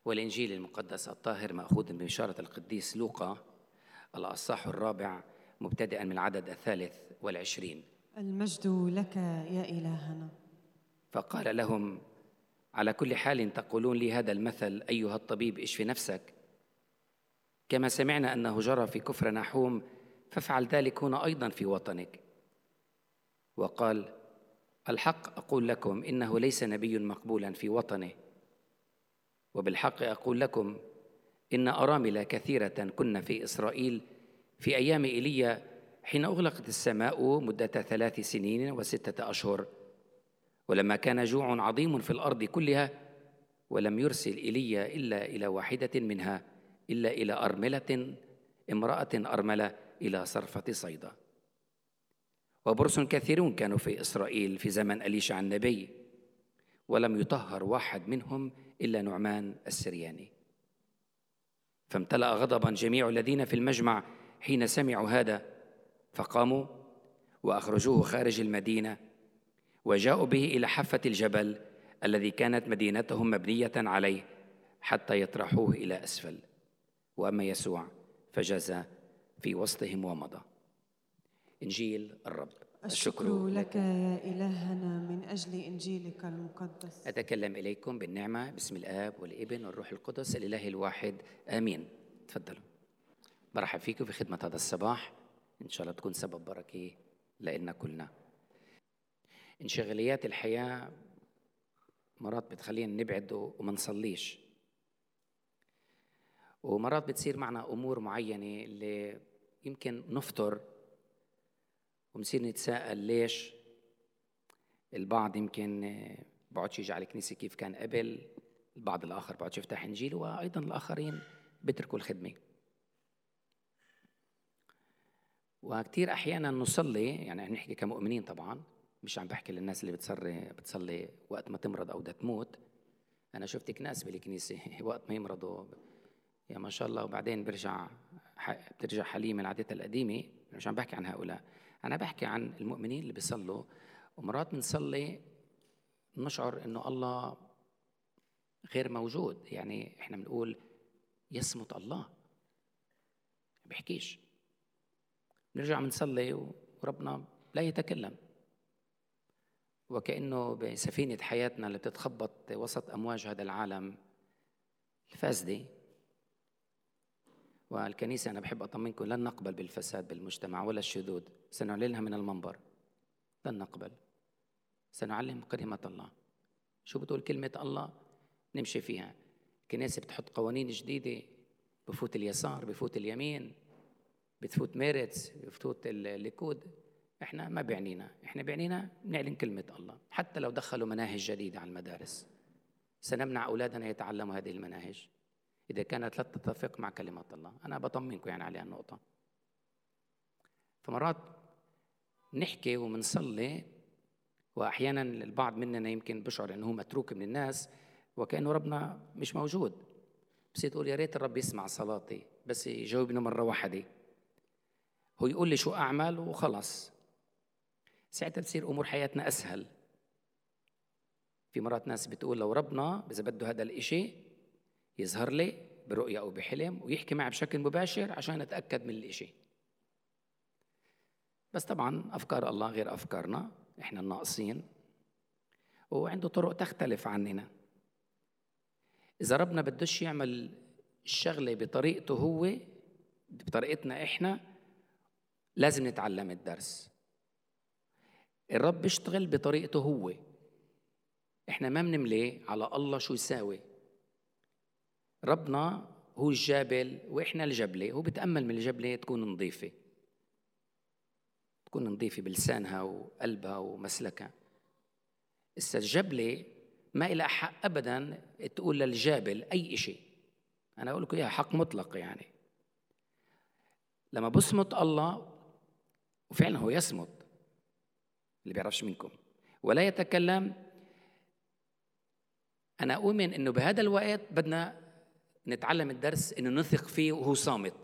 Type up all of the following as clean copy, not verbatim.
والإنجيل المقدس الطاهر مأخوذ ببشارة القديس لوقا الأصحاح 4 مبتدئا من العدد 23. المجد لك يا إلهنا. فقال لهم: على كل حال تقولون لي هذا المثل أيها الطبيب اشف نفسك، كما سمعنا أنه جرى في كفر نحوم فافعل ذلك هنا أيضا في وطنك. وقال: الحق أقول لكم إنه ليس نبي مقبولا في وطنه. وبالحق أقول لكم إن أرامل كثيرة كن في إسرائيل في أيام إيليا حين أغلقت السماء مدة 3 سنين و6 أشهر، ولما كان جوع عظيم في الأرض كلها، ولم يرسل إيليا إلا إلى واحدة منها، إلا إلى أرملة، امرأة أرملة إلى صرفة صيدا. وبرص كثيرون كانوا في إسرائيل في زمن أليشع النبي، ولم يطهر واحد منهم إلا نعمان السرياني. فامتلأ غضبا جميع الذين في المجمع حين سمعوا هذا، فقاموا وأخرجوه خارج المدينة، وجاءوا به إلى حافة الجبل الذي كانت مدينتهم مبنية عليه، حتى يطرحوه إلى أسفل. وأما يسوع فجاز في وسطهم ومضى. إنجيل الرب. الشكر لك يا إلهنا من أجل إنجيلك المقدس. أتكلم إليكم بالنعمة باسم الآب والابن والروح القدس الإله الواحد، آمين. تفضلوا. برحب فيكم في خدمة هذا الصباح، إن شاء الله تكون سبب بركة لنا كلنا. انشغاليات الحياة مرات بتخلينا نبعد وما نصليش، ومرات بتصير معنا أمور معينة اللي يمكن نفطر ونصير نتساءل ليش. البعض يمكن بعدش يجي على الكنيسة كيف كان قبل، البعض الآخر بعدش يفتح إنجيل، وأيضا الآخرين بيتركوا الخدمة. وكتير أحيانا نصلي، يعني نحكي كمؤمنين طبعا، مش عم بحكي للناس اللي بتصلي وقت ما تمرض أو بدها تموت. أنا شفتك ناس بالكنيسة وقت ما يمرضوا يا ما شاء الله، وبعدين بترجع حليمة لعادتها القديمة. مش عم بحكي عن هؤلاء، أنا بحكي عن المؤمنين اللي بيصلوا، ومرات بنصلي نشعر إنه الله غير موجود. يعني إحنا بنقول يصمت الله، بيحكيش. نرجع بنصلي وربنا لا يتكلم، وكأنه بسفينة حياتنا اللي بتتخبط وسط أمواج هذا العالم الفاسدة. والكنيسة أنا بحب أطمنكم لن نقبل بالفساد بالمجتمع ولا الشذوذ، سنعلنها من المنبر، لن نقبل. سنعلم كلمة الله، شو بتقول كلمة الله نمشي فيها. الكنيسة بتحط قوانين جديدة، بفوت اليسار بفوت اليمين، بتفوت ميرتس بفوت الليكود. احنا ما بيعنينا، احنا بيعنينا نعلن كلمة الله. حتى لو دخلوا مناهج جديدة على المدارس سنمنع أولادنا يتعلموا هذه المناهج إذا كانت لا تتفق مع كلمة الله. أنا بطمنكم يعني على النقطة. فمرات نحكي ومنصلي، وأحيانا البعض مننا يمكن بشعر أنه متروك من الناس وكأنه ربنا مش موجود، بس تقول يا ريت الرب يسمع صلاتي بس يجاوبني مرة واحدة، هو يقول لي شو أعمل وخلص. ساعتها بتصير أمور حياتنا أسهل. في مرات ناس بتقول لو ربنا إذا بده هذا الإشي يظهر لي برؤية أو بحلم ويحكي معي بشكل مباشر عشان أتأكد من الإشي. بس طبعا أفكار الله غير أفكارنا، إحنا الناقصين، وعنده طرق تختلف عننا. إذا ربنا بدوش يعمل الشغلة بطريقته هو، بطريقتنا إحنا، لازم نتعلم الدرس. الرب بيشتغل بطريقته هو، إحنا ما بنملي على الله شو يساوي. ربنا هو الجبل وإحنا الجبلة، هو بتأمل من الجبلة تكون نظيفة، تكون نظيفة بلسانها وقلبها ومسلكها. الجبلة ما إلها حق أبداً تقول للجابل أي شيء. أنا أقول لكم إياها حق مطلق. يعني لما بصمت الله، وفعلا هو يصمت، اللي بيعرفش منكم ولا يتكلم، أنا أؤمن إنه بهذا الوقت بدنا نتعلم الدرس إنه نثق فيه وهو صامت.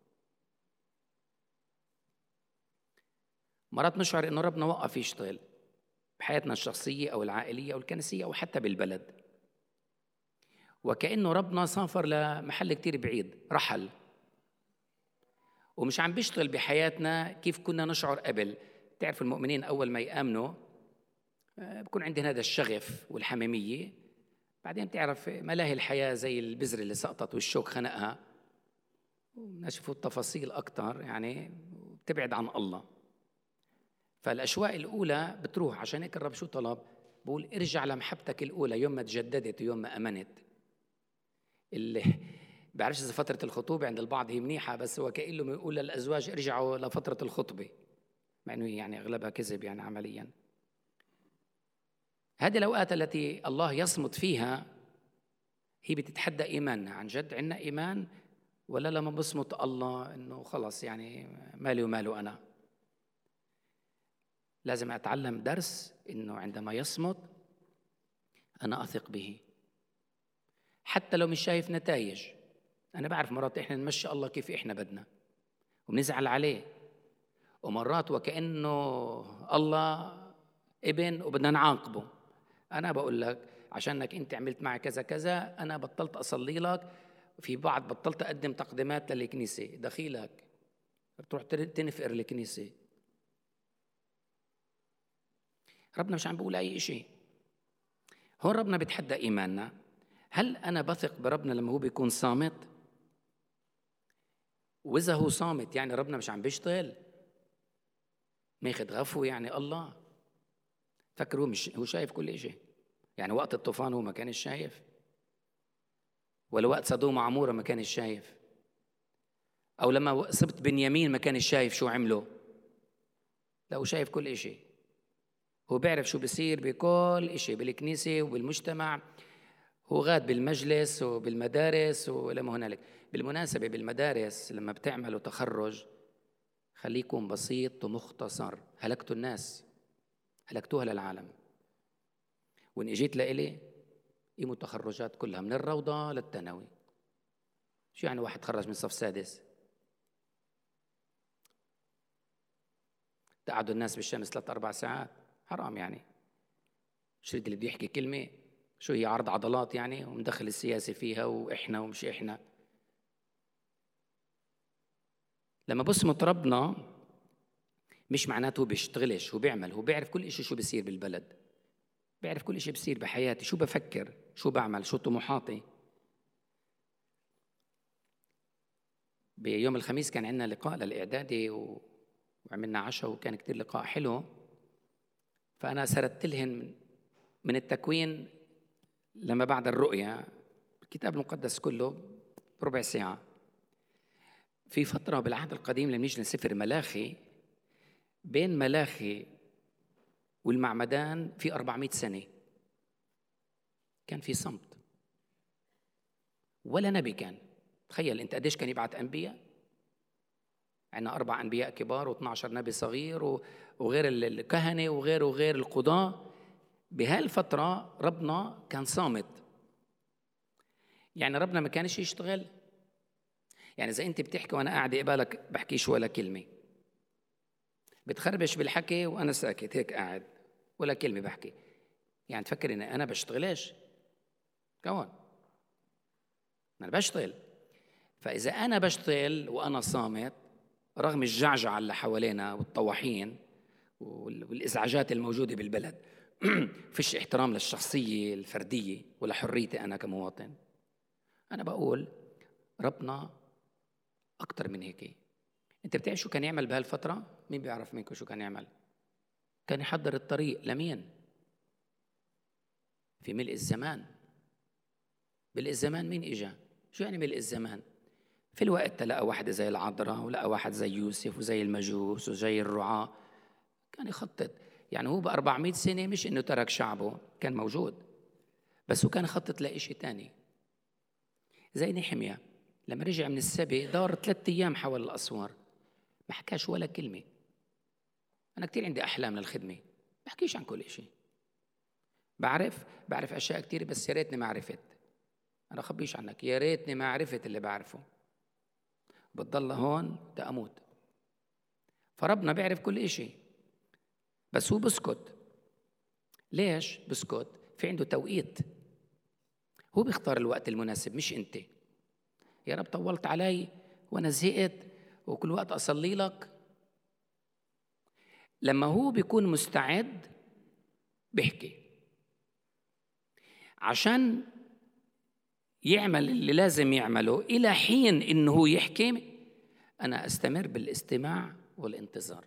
مرات نشعر إنه ربنا وقف يشتغل بحياتنا الشخصية أو العائلية أو الكنسية أو حتى بالبلد، وكأنه ربنا سافر لمحل كتير بعيد، رحل ومش عم بيشتغل بحياتنا كيف كنا نشعر قبل. تعرف المؤمنين أول ما يآمنوا بكون عندهم هذا الشغف والحميمية، بعدين بتعرف ملاهي الحياة زي البذرة اللي سقطت والشوك خنقها، ونشوفوا التفاصيل أكتر يعني بتبعد عن الله. فالأشواق الأولى بتروح. عشان هيك الرب شو طلب؟ بقول ارجع لمحبتك الأولى يوم ما تجددت ويوم ما أمنت. اللي بعرفش إذا فترة الخطوبة عند البعض هي منيحة، بس هو كأنه بيقول للأزواج ارجعوا لفترة الخطبة، مع إنه يعني أغلبها كذب يعني عملياً. هذه الأوقات التي الله يصمت فيها هي بتتحدى إيماننا. عن جد عندنا إيمان ولا لما بصمت الله إنه خلص يعني مالي وماله أنا؟ لازم أتعلم درس إنه عندما يصمت أنا أثق به حتى لو مش شايف نتائج. أنا بعرف مرات إحنا نمشي الله كيف إحنا بدنا وبنزعل عليه، ومرات وكأنه الله ابن وبدنا نعاقبه. أنا بقول لك عشانك أنت عملت معي كذا كذا أنا بطلت أصلي لك، في بعض بطلت أقدم تقديمات للكنيسة، دخيلك بتروح تنفقر الكنيسة. ربنا مش عم بقول أي شيء. هون ربنا بيتحدى إيماننا. هل أنا بثق بربنا لما هو بيكون صامت؟ وإذا هو صامت يعني ربنا مش عم بيشتغل، ماخد غفو يعني الله؟ فكر هو شايف كل شيء. يعني وقت الطوفان هو ما كانش شايف؟ ولا وقت سدوم وعمورة ما كانش شايف؟ أو لما سبت بنيامين ما كانش شايف شو عمله؟ لا، هو شايف كل شيء. هو بيعرف شو بيصير بكل شيء بالكنيسة وبالمجتمع. هو غاد بالمجلس وبالمدارس ولما هنالك. بالمناسبة بالمدارس لما بتعملوا تخرج خليكم بسيط ومختصر. هلكتوا الناس، هلكتوها للعالم. وإن إجيت لإلي قيموا التخرجات كلها من الروضة للثانوي. شو يعني واحد تخرج من صف سادس؟ تقعدوا الناس بالشمس 3-4 ساعات، حرام يعني. شو اللي بده يحكي كلمة؟ شو هي عرض عضلات يعني؟ ومدخل السياسة فيها وإحنا ومش إحنا. لما بصمت ربنا مش معناته هو بيشتغلش، هو بيعمل. هو بيعرف كل إشي شو بيصير بالبلد، بيعرف كل إشي بيصير بحياتي، شو بفكر، شو بعمل، شو طموحاتي. بيوم الخميس كان عندنا لقاء للإعدادي وعملنا عشاء وكان كتير لقاء حلو. فأنا سردت لهم من التكوين لما بعد الرؤيا الكتاب المقدس كله بربع ساعة. في فترة بالعهد القديم لما نيجي لسفر ملاخي، بين ملاخي والمعمدان في 400 سنة كان في صمت، ولا نبي كان. تخيل انت قديش كان يبعت انبياء. عندنا 4 انبياء كبار و12 نبي صغير وغير الكهنه وغير القضاة. بهالفتره ربنا كان صامت. يعني ربنا ما كانش يشتغل. يعني اذا انت بتحكي وانا قاعد قبالك بحكيش ولا كلمه، بتخربش بالحكي وانا ساكت هيك قاعد ولا كلمه بحكي، يعني تفكر ان انا بشتغلش؟ كون انا بشتغل. فاذا انا بشتغل وانا صامت رغم الجعجعه اللي حوالينا والطواحين والازعاجات الموجوده بالبلد فيش احترام للشخصيه الفرديه ولا حريتي انا كمواطن، انا بقول ربنا اكتر من هيك. انت بتعرف شو كان يعمل بهالفتره؟ مين بيعرف منكم شو كان يعمل؟ كان يحضر الطريق لمين؟ في ملء الزمان. ملء الزمان مين اجا؟ شو يعني ملء الزمان؟ في الوقت لقى واحدة زي العذراء ولقى واحد زي يوسف وزي المجوس وزي الرعاة. كان يخطط. يعني هو ب400 سنة مش إنه ترك شعبه، كان موجود، بس هو كان يخطط لإشي تاني. زي نحمية لما رجع من السبي دار 3 أيام حول الأسوار، ما حكاش ولا كلمة. أنا كتير عندي أحلام للخدمة، ما بحكيش عن كل إشي. بعرف أشياء كتير، بس يا ريتني ما عرفت. أنا أخبيش عنك، يا ريتني ما عرفت اللي بعرفه. بتضل هون تأموت. فربنا بيعرف كل إشي، بس هو بسكت. ليش بسكت؟ في عنده توقيت. هو بيختار الوقت المناسب مش أنت. يا رب طولت علي وأنا زهقت وكل وقت أصلي لك. لما هو بيكون مستعد بيحكي عشان يعمل اللي لازم يعمله إلى حين إنه يحكي. أنا أستمر بالاستماع والانتظار.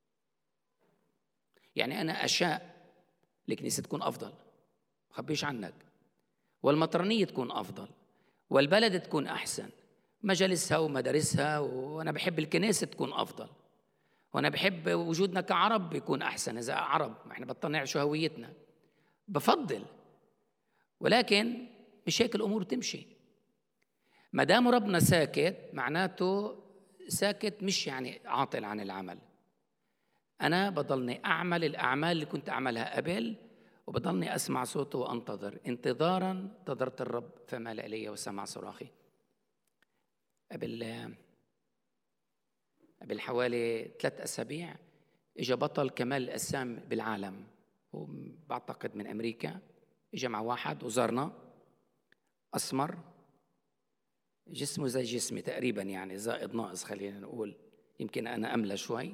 يعني أنا أشاء الكنيسة تكون أفضل، خبيش عنك، والمطرانية تكون أفضل، والبلد تكون أحسن، مجالسها ومدارسها، وأنا بحب الكنيسة تكون أفضل، وأنا بحب وجودنا كعرب يكون أحسن. إذا عرب ما إحنا بطلنا نعيش هويتنا، بفضل. ولكن مش هيك الأمور تمشي. ما دام ربنا ساكت معناته ساكت مش يعني عاطل عن العمل. أنا بضلني أعمل الأعمال اللي كنت أعملها قبل، وبضلني أسمع صوته وأنتظر. انتظاراً انتظرت الرب فمال إلي وسمع صراخي. قبل حوالي 3 أسابيع إجا بطل كمال الأجسام بالعالم، هو بعتقد من أمريكا. إجا مع واحد وزارنا، أسمر، جسمه زي جسمي تقريباً، يعني زائد ناقص خلينا نقول، يمكن أنا أملى شوي.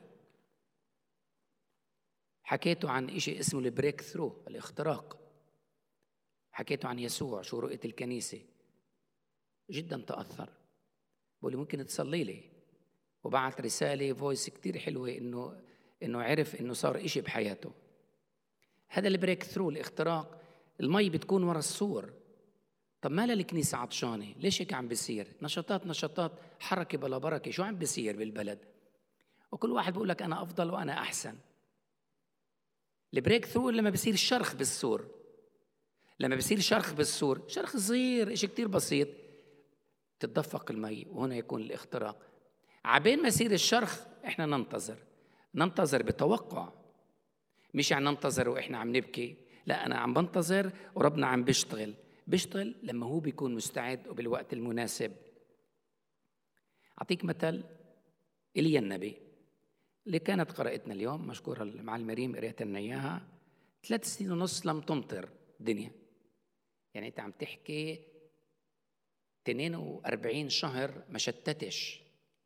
حكيته عن إشي اسمه البريك ثرو، الاختراق. حكيته عن يسوع، شو رؤية الكنيسة. جدا تأثر، بقول لي ممكن تصلي لي، وبعت رسالة فويس كتير حلوة إنه عرف إنه صار إشي بحياته. هذا البريك ثرو، الاختراق. المي بتكون ورا السور. طب ما للكنيسة عطشانة؟ ليش هيك عم بيصير؟ نشاطات حركة بلا بركة. شو عم بيصير بالبلد؟ وكل واحد بيقول لك أنا أفضل وأنا أحسن. البريك ثرو لما بيصير الشرخ بالسور، لما بيصير شرخ بالسور، شرخ صغير إشي كتير بسيط، تتدفق المي، وهنا يكون الاختراق. عبين ما يصير الشرخ إحنا ننتظر بتوقع، مش يعني ننتظر وإحنا عم نبكي. لا، أنا عم بنتظر وربنا عم بيشتغل لما هو بيكون مستعد وبالوقت المناسب. أعطيك مثل إيليا النبي اللي كانت قراءتنا اليوم، مشكورة المعلم مريم قرأت لنا إياها. 3 سنين ونص لم تمطر الدنيا. يعني أنت عم تحكي 42 شهر ما شتتش.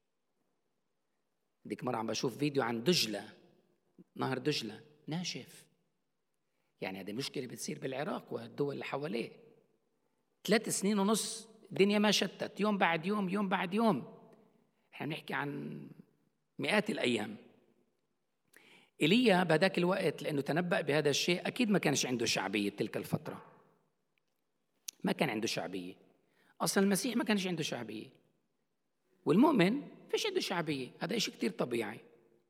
ديك مرة عم بشوف فيديو عن دجلة، نهر دجلة ناشف. يعني هذه مشكلة بتصير بالعراق والدول اللي حواليه. 3 سنين ونص الدنيا ما شتت، يوم بعد يوم، يوم بعد يوم. احنا بنحكي عن مئات الأيام. إيليا بهذاك الوقت لأنه تنبأ بهذا الشيء أكيد ما كانش عنده شعبية تلك الفترة. ما كان عنده شعبية. أصلا المسيح ما كانش عنده شعبية، والمؤمن فيش عنده شعبية. هذا إشي كتير طبيعي.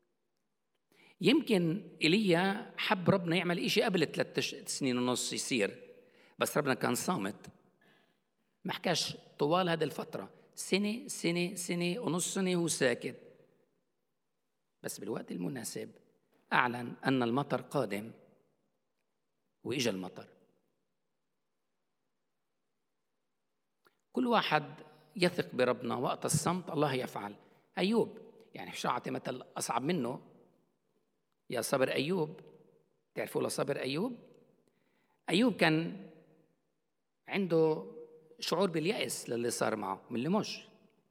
يمكن إيليا حب ربنا يعمل إشي قبل 3 سنين ونص يصير، بس ربنا كان صامت، ما حكاش طوال هذه الفترة. سنة ونص سنة هو ساكت. بس بالوقت المناسب أعلن أن المطر قادم، وإجا المطر. كل واحد يثق بربنا. وقت الصمت الله يفعل. أيوب، يعني مش أعطي مثل أصعب منه. يا صبر أيوب، تعرفوا لصبر أيوب؟ أيوب كان عنده شعور باليأس للي صار معه من اللي مش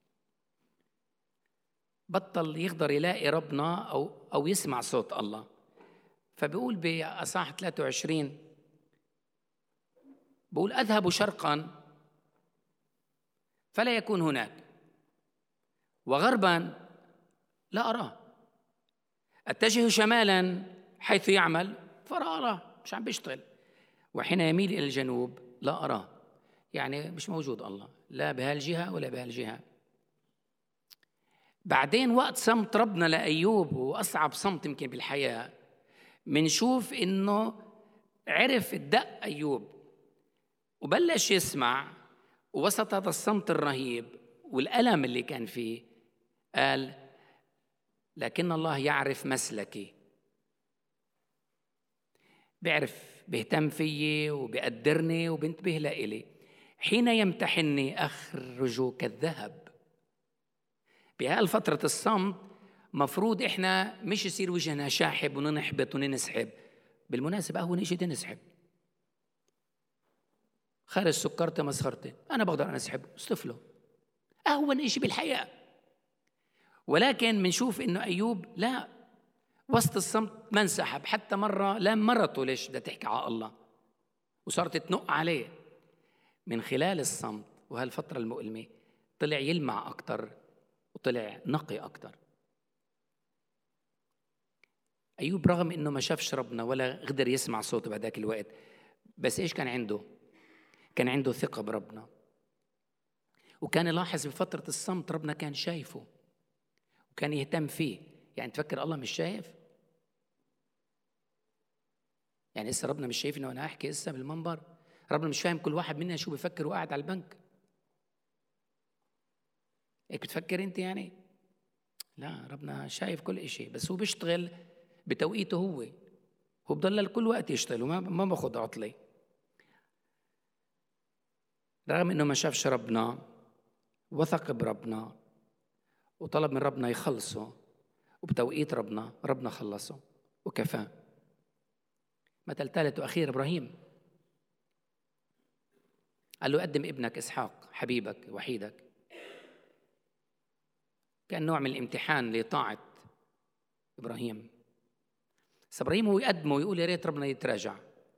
بطل يقدر يلاقي ربنا أو يسمع صوت الله. فبيقول بأصحاح 23، بقول أذهب شرقا فلا يكون هناك، وغربا لا أراه، أتجه شمالا حيث يعمل فلا أراه، مش عم بيشتغل، وحين يميل إلى الجنوب لا أراه. يعني مش موجود الله لا بهالجهة ولا بهالجهة. بعدين وقت صمت ربنا لأيوب، وأصعب صمت يمكن بالحياة، منشوف إنه عرف الدق أيوب وبلش يسمع. ووسط هذا الصمت الرهيب والألم اللي كان فيه قال: لكن الله يعرف مسلكي، بيعرف، بيهتم فيي وبيقدرني وبينتبه لإلي. حين يمتحني أخرج كالذهب. بهالفترة الصمت مفروض إحنا مش يصير وجهنا شاحب وننحبط وننسحب. بالمناسبة أهون إشي تنسحب، خارج سكرتي مسخرتي، أنا بقدر أنا أسحبه أصطفله، أهون إشي بالحياة. ولكن منشوف إنه أيوب لا، وسط الصمت ما انسحب حتى مرة، لا مرته ليش بدها تحكي على الله وصارت تنق عليه. من خلال الصمت وهالفترة المؤلمة طلع يلمع أكتر وطلع نقي أكتر. أيوب رغم إنه ما شافش ربنا ولا قدر يسمع صوته بهذاك الوقت، بس إيش كان عنده؟ كان عنده ثقة بربنا، وكان يلاحظ بفترة الصمت ربنا كان شايفه وكان يهتم فيه. يعني تفكر الله مش شايف؟ يعني لسه ربنا مش شايفني وأنا أحكي لسه بالمنبر؟ ربنا مش فاهم كل واحد منا شو بفكر وقاعد على البنك؟ هيك بتفكر أنت يعني؟ لا، ربنا شايف كل إشي، بس هو بيشتغل بتوقيته. هو بضل كل وقت يشتغل وما باخد عطلة. رغم إنه ما شافش ربنا وثق بربنا وطلب من ربنا يخلصه، وبتوقيت ربنا خلصه وكفاه. مثل ثالث وأخير إبراهيم، قال له قدم ابنك إسحاق حبيبك وحيدك. كان نوع من الامتحان لطاعة إبراهيم. بس إبراهيم هو يقدمه ويقول يا ريت ربنا يتراجع،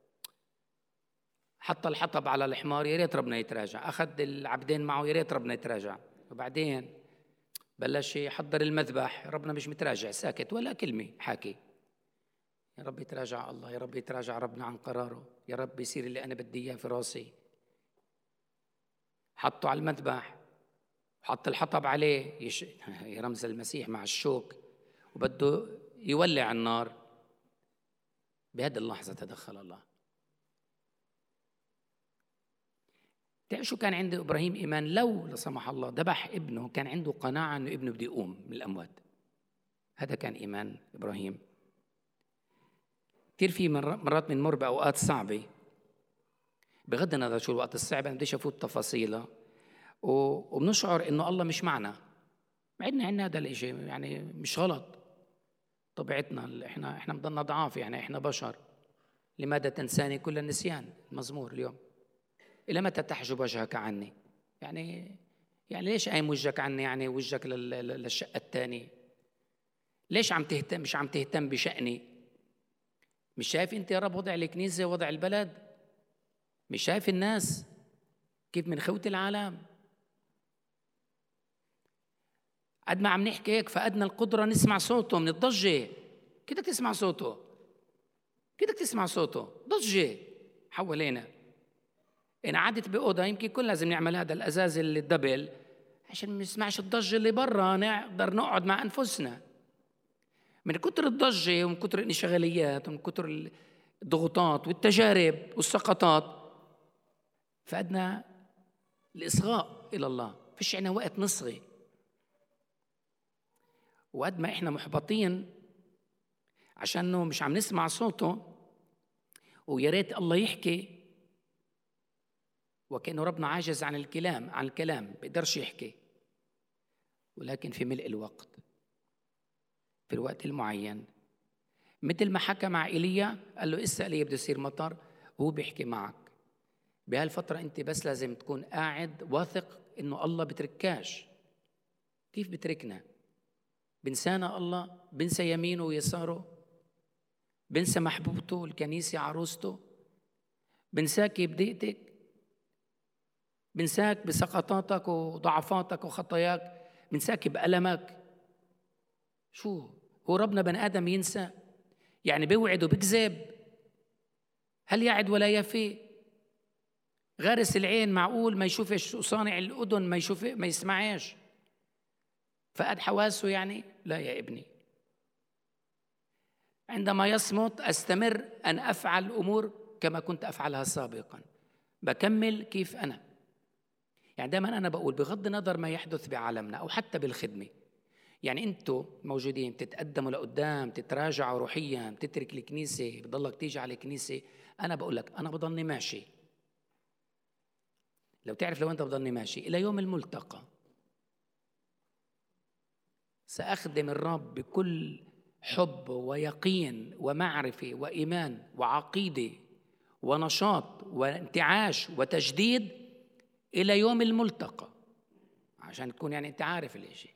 حط الحطب على الحمار يا ريت ربنا يتراجع، أخذ العبدين معه يا ريت ربنا يتراجع، وبعدين بلش يحضر المذبح ربنا مش متراجع، ساكت ولا كلمة حاكي. يا رب يتراجع الله، يا رب يتراجع ربنا عن قراره، يا رب يصير اللي أنا بدي إياه في راسي. حطه على المذبح، حط الحطب عليه رمز المسيح مع الشوك، وبده يولع النار. بهذه اللحظة تدخل الله. تعرف شو كان عند إبراهيم إيمان؟ لو لا سمح الله ذبح ابنه كان عنده قناعة إنه ابنه بده يقوم من الأموات. هذا كان إيمان إبراهيم. كثير في مرات بنمر بأوقات صعبة، بغض النظر شو الوقت الصعب، أنا بديش أفوت تفاصيلها، وبنشعر إنه الله مش معنا. عندنا هذا الإشي، يعني مش غلط، طبيعتنا إحنا بضلنا ضعاف، يعني إحنا بشر. لماذا تنساني كل النسيان؟ المزمور اليوم. إلى متى تحجب وجهك عني؟ يعني ليش قايم وجهك عني؟ يعني وجهك للشقة الثانية؟ ليش مش عم تهتم بشأني؟ مش شايف أنت يا رب وضع الكنيسة ووضع البلد؟ مش شايف الناس كيف من خوت العالم؟ قد ما عم نحكي هيك فقدنا القدرة نسمع صوته من الضجة. كده تسمع صوته، كده تسمع صوته ضجة حوالينا. إن قعدت بأوضة يمكن كل لازم نعمل هذا الأزاز الدبل عشان ما نسمعش الضجة اللي برا، نقدر نقعد مع أنفسنا. من كتر الضجة ومن كتر الانشغاليات ومن كتر الضغوطات والتجارب والسقطات فقدنا الإصغاء إلى الله. فيش عنا وقت نصغي. وقد ما إحنا محبطين عشانه مش عم نسمع صوته ويا ريت الله يحكي، وكأنه ربنا عاجز عن الكلام بيقدرش يحكي. ولكن في ملء الوقت، في الوقت المعين، مثل ما حكى مع إيليا قال له اسأل لي بده يصير مطر، وهو بيحكي معك. بهالفترة أنت بس لازم تكون قاعد واثق إنه الله بتركاش. كيف بتركنا؟ بنسانا الله، بنسى يمينه ويساره، بنسى محبوبته الكنيسة عروسته، بنساك بضيقتك، بنساك بسقطاتك وضعفاتك وخطاياك، بنساك بألمك. شو هو ربنا بني آدم ينسى؟ يعني بيوعد وبكذب؟ هل يعد ولا يفي؟ غارس العين معقول ما يشوفش؟ وصانع الأذن ما يشوف ما يسمعش؟ فقد حواسه يعني؟ لا يا ابني. عندما يصمت أستمر أن أفعل أمور كما كنت أفعلها سابقا، بكمل كيف أنا. يعني دائما أنا بقول بغض النظر ما يحدث بعالمنا أو حتى بالخدمة، يعني أنتوا موجودين تتقدموا لقدام، تتراجعوا روحيا، تترك الكنيسة، بضلك تيجي على الكنيسة. أنا بقول لك أنا بضلني ماشي. لو تعرف لو أنت بضلني ماشي إلى يوم الملتقى سأخدم الرب بكل حب ويقين ومعرفة وإيمان وعقيدة ونشاط وانتعاش وتجديد إلى يوم الملتقى، عشان تكون يعني أنت عارف الإشي.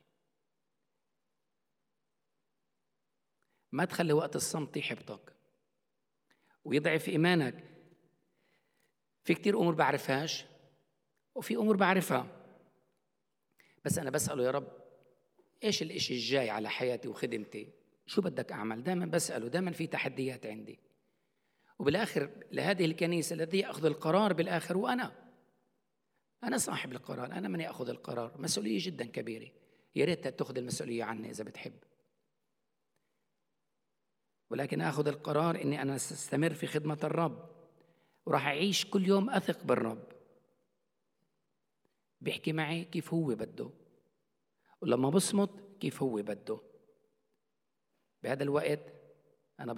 ما تخلي وقت الصمت يحبطك ويضعف إيمانك. في كتير أمور بعرفهاش وفي أمور بعرفها، بس أنا بسأله يا رب إيش الإشي الجاي على حياتي وخدمتي؟ شو بدك أعمل؟ دائما بسأله، دائما في تحديات عندي. وبالآخر لهذه الكنيسة الذي يأخذ القرار بالآخر وأنا صاحب القرار، أنا من يأخذ القرار. مسؤولية جدا كبيرة، يا ريت تأخذ المسؤولية عني إذا بتحب، ولكن أخذ القرار إني أنا أستمر في خدمة الرب، وراح أعيش كل يوم أثق بالرب. بيحكي معي كيف هو بده، ولما بصمت كيف هو بده. بهذا الوقت أنا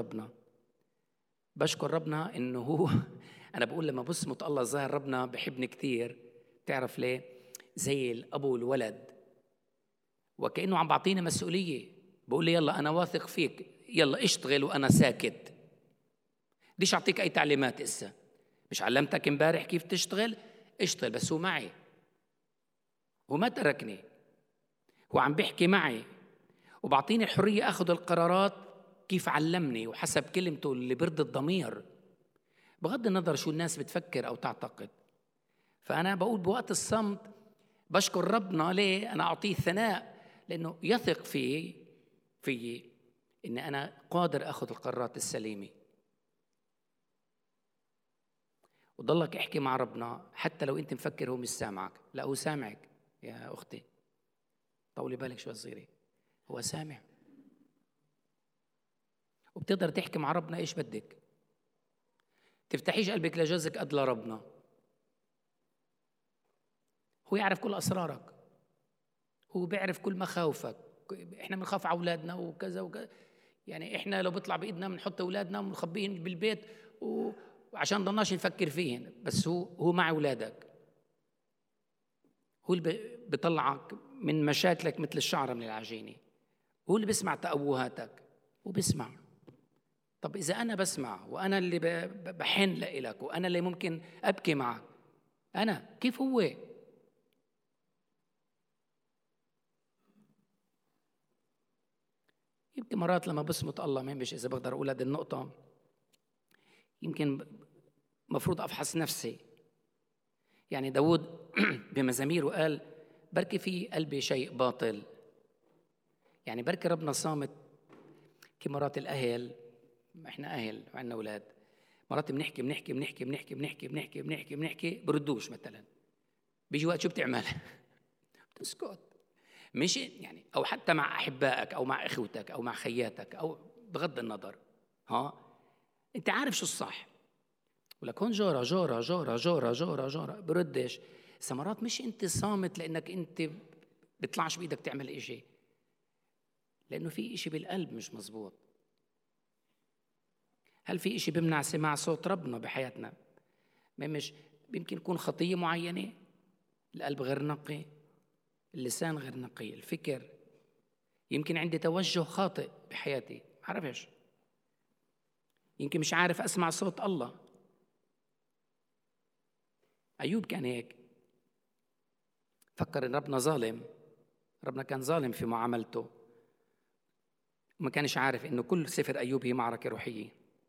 بشكر ربنا إنه هو أنا بقول لما بصمت الله ظاهر ربنا بحبني كتير. تعرف ليه؟ زي الأبو والولد، وكأنه عم بعطيني مسؤولية، بقول لي يلا أنا واثق فيك، يلا اشتغل وأنا ساكت. بديش أعطيك أي تعليمات إسا، مش علمتك امبارح كيف تشتغل؟ اشتغل. بس هو معي، هو ما تركني، هو عم بيحكي معي وبعطيني الحرية أخذ القرارات كيف علمني وحسب كلمته اللي برد الضمير، بغض النظر شو الناس بتفكر أو تعتقد. فأنا بقول بوقت الصمت بشكر ربنا. ليه؟ أنا أعطيه ثناء لأنه يثق في إن أنا قادر أخذ القرارات السليمة. وضلك احكي مع ربنا حتى لو أنت مفكر هو مش سامعك، لا هو سامعك يا أختي، طولي بالك شوي صغيرة، هو سامع. وبتقدر تحكي مع ربنا إيش بدك، تفتحيش قلبك لجوزك قد لربنا. هو يعرف كل أسرارك، هو بيعرف كل مخاوفك. إحنا بنخاف على أولادنا وكذا وكذا، يعني إحنا لو بيطلع بإيدنا بنحط أولادنا ونخبيهم بالبيت وعشان ضلناش نفكر فيهن. بس هو مع أولادك، هو اللي بيطلعك من مشاكلك مثل الشعرة من العجينة، هو اللي بيسمع تأوهاتك وبيسمع. طب إذا أنا بسمع وأنا اللي بحن لإلك وأنا اللي ممكن أبكي معك، أنا كيف هو؟ يمكن مرات لما بصمت الله ما مش إذا بقدر أقول هذه النقطة، يمكن مفروض أفحص نفسي. يعني داود بمزاميره قال بركي في قلبي شيء باطل، يعني بركي ربنا صامت. كي مرات الأهل، إحنا أهل وعندنا أولاد، مرات بنحكي بردوش. مثلا بيجي وقت شو بتعمل؟ بتسكت. مش يعني، أو حتى مع أحبائك أو مع إخوتك أو مع خياتك أو بغض النظر، أنت عارف شو الصح، ولك هون جورة جورة جورة جورة جورة جورة بردش. مرات مش أنت صامت لأنك أنت بيطلعش بإيدك تعمل إشي، لأنه في إشي بالقلب مش مزبوط. هل في إشي بمنع سماع صوت ربنا بحياتنا؟ مش يمكن يكون خطية معينة، القلب غير نقي، اللسان غير نقي، الفكر، يمكن عندي توجه خاطئ بحياتي معرفش، يمكن مش عارف أسمع صوت الله. أيوب كان هيك، فكر إن ربنا ظالم، ربنا كان ظالم في معاملته، وما كانش عارف إنه كل سفر أيوب هي معركة روحية،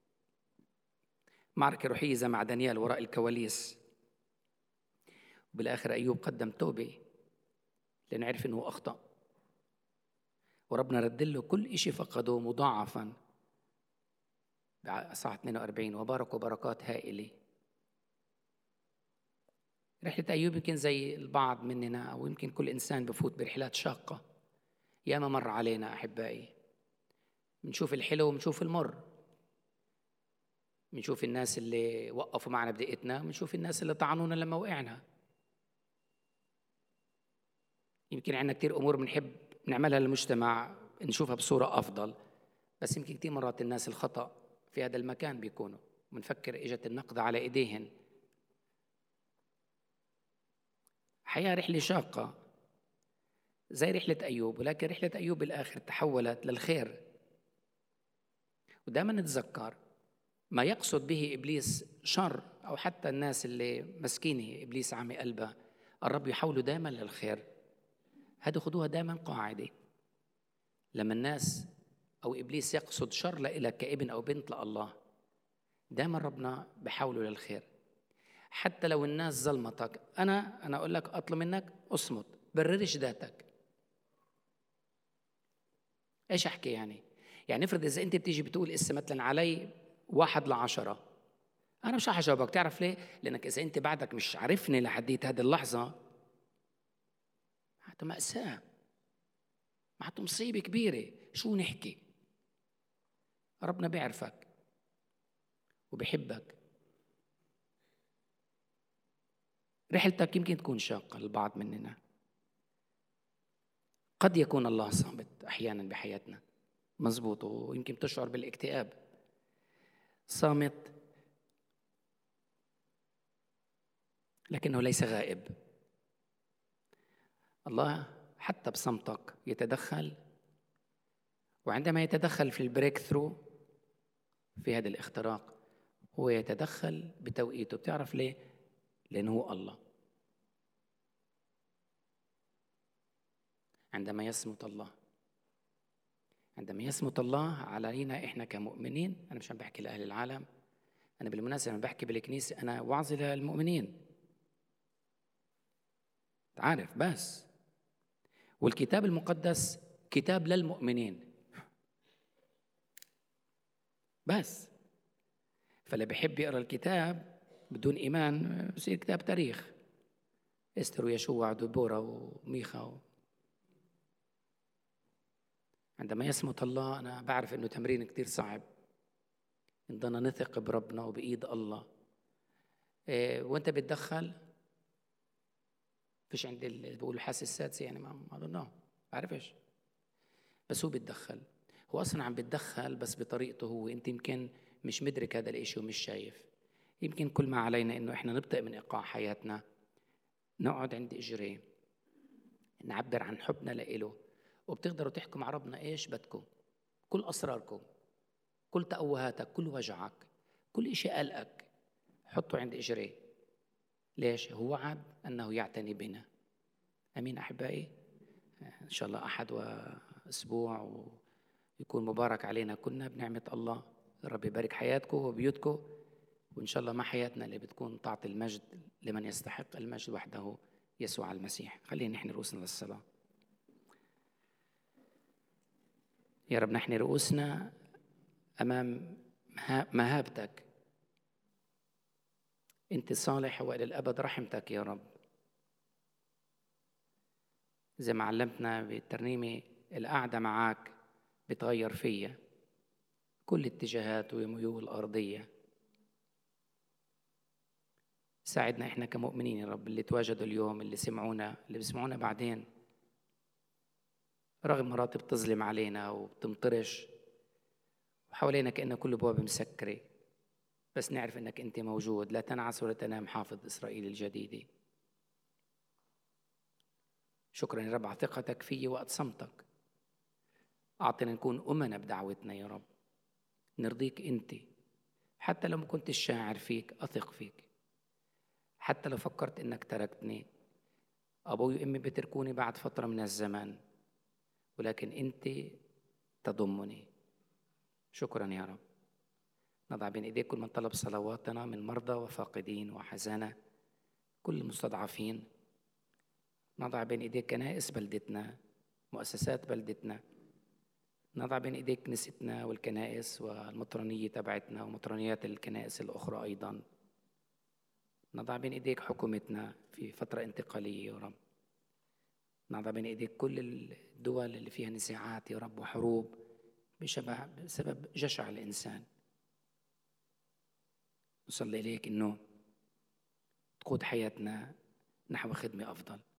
معركة روحية زي مع دانيال وراء الكواليس. وبالآخر أيوب قدم توبة لأنه عرف إنه أخطأ، وربنا رد له كل إشي فقده مضاعفا. صح 42 وباركوا بركات هائلة. رحلة أيوب يمكن زي البعض مننا أو يمكن كل إنسان بفوت برحلات شاقة، ياما مر علينا أحبائي، بنشوف الحلو وبنشوف المر، بنشوف الناس اللي وقفوا معنا بدقتنا، بنشوف الناس اللي طعنونا لما وقعنا. يمكن عندنا كتير أمور بنحب نعملها للمجتمع نشوفها بصورة أفضل، بس يمكن كتير مرات الناس الخطأ في هذا المكان بيكونوا بنفكر إجت النقد على إيديهن. حياة رحلة شاقة زي رحلة أيوب، ولكن رحلة أيوب بالآخر تحولت للخير. ودائما نتذكر ما يقصد به إبليس شر، أو حتى الناس اللي مسكينة إبليس عامي قلبها، الرب يحوله دائما للخير. هذه خدوها دائما قاعدة. لما الناس أو إبليس يقصد شر لإلك كابن أو بنت لله، دائما ربنا بحوله للخير. حتى لو الناس ظلمتك، أنا أقول لك أطلب منك أصمت، بررش ذاتك. إيش أحكي يعني؟ يعني افرض إذا أنت بتيجي بتقول إسا مثلا علي 1 ل10، أنا مش رح أجاوبك. تعرف ليه؟ لأنك إذا أنت بعدك مش عارفني لحديت هذه اللحظة، معناته مأساة، معناته مصيبة كبيرة. شو نحكي؟ ربنا بيعرفك وبيحبك. رحلتك يمكن تكون شاقة للبعض مننا. قد يكون الله صامت أحيانا بحياتنا، مزبوط، ويمكن تشعر بالاكتئاب. صامت لكنه ليس غائب. الله حتى بصمتك يتدخل، وعندما يتدخل في البريك ثرو، في هذا الاختراق، هو يتدخل بتوقيته. بتعرف ليه؟ لأنه هو الله. عندما يصمت الله علينا إحنا كمؤمنين، أنا مش عم بحكي لأهل العالم، أنا بالمناسبة لما بحكي بالكنيسة أنا وعظي للمؤمنين، تعرف. بس والكتاب المقدس كتاب للمؤمنين بس. فاللي بيحب يقرأ الكتاب بدون إيمان بصير كتاب تاريخ، استر ويشوع ودبورة وميخا عندما يصمت الله، أنا بعرف إنه تمرين كتير صعب، نضلنا نثق بربنا وبإيد الله. وأنت بتدخل فيش عندي اللي بيقولوا الحاسة السادسة، يعني ما بعرفش، بس هو بيتدخل. هو أصلا عم بيتدخل بس بطريقته هو. أنت يمكن مش مدرك هذا الإشي ومش شايف. يمكن كل ما علينا إنه إحنا نبدأ من إيقاع حياتنا، نقعد عند إجريه، نعبر عن حبنا لإله. وبتقدروا تحكوا مع ربنا إيش بدكم، كل أسراركم، كل تأوهاتك، كل وجعك، كل إشي قلقك، حطه عند إجريه. ليش؟ هو وعد أنه يعتني بنا. أمين أحبائي؟ إن شاء الله أحد وأسبوع ويكون مبارك علينا كلنا بنعمة الله. رب يبارك حياتكم وبيوتكم، وإن شاء الله ما حياتنا اللي بتكون تعطي المجد لمن يستحق المجد وحده، يسوع المسيح. خلينا نحن رؤوسنا للصلاة. يا رب نحن رؤوسنا أمام مهابتك. أنت صالح وإلى الأبد رحمتك يا رب. زي ما علمتنا بالترنيمة، القعدة معك بتغير فيا كل اتجاهات وميول أرضية. ساعدنا إحنا كمؤمنين يا رب، اللي تواجدوا اليوم، اللي سمعونا، اللي بيسمعونا بعدين، رغم مرات بتظلم علينا وبتمطرش وحوالينا كأن كل بوابة مسكرة، بس نعرف إنك أنت موجود. لا تنعس ولا تنام حافظ إسرائيل الجديدة. شكرا يا رب على ثقتك فيي وقت صمتك. أعطنا نكون أمنا بدعوتنا يا رب، نرضيك أنت. حتى لو ما كنتش شاعر فيك، أثق فيك. حتى لو فكرت إنك تركتني، أبوي وأمي بتركوني بعد فترة من الزمان، ولكن أنت تضمني. شكرا يا رب. نضع بين إيديك كل من طلب صلواتنا من مرضى وفاقدين وحزانة، كل المستضعفين. نضع بين إيديك كنائس بلدتنا، مؤسسات بلدتنا. نضع بين إيديك كنيستنا والكنائس والمطرانية تبعتنا ومطرانيات الكنائس الأخرى أيضا. نضع بين إيديك حكومتنا في فترة انتقالية يا رب. نضع بين إيديك كل الدول اللي فيها نزاعات يا رب وحروب بسبب جشع الإنسان. نصلي إليك إنه تقود حياتنا نحو خدمة أفضل.